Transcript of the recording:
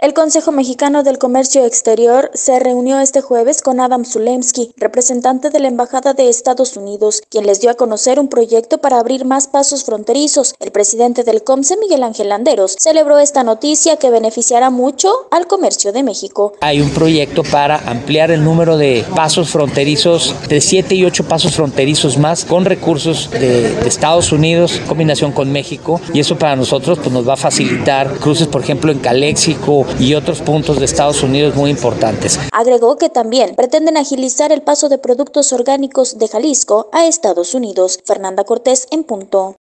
El Consejo Mexicano del Comercio Exterior se reunió este jueves con Adam Zulemski, representante de la Embajada de Estados Unidos, quien les dio a conocer un proyecto para abrir más pasos fronterizos. El presidente del COMCE, Miguel Ángel Landeros, celebró esta noticia que beneficiará mucho al comercio de México. Hay un proyecto para ampliar el número de pasos fronterizos, de 7 y 8 pasos fronterizos más, con recursos de Estados Unidos, en combinación con México, y eso para nosotros pues, nos va a facilitar cruces, por ejemplo, en Caléxico y otros puntos de Estados Unidos muy importantes. Agregó que también pretenden agilizar el paso de productos orgánicos de Jalisco a Estados Unidos. Fernanda Cortés, en punto.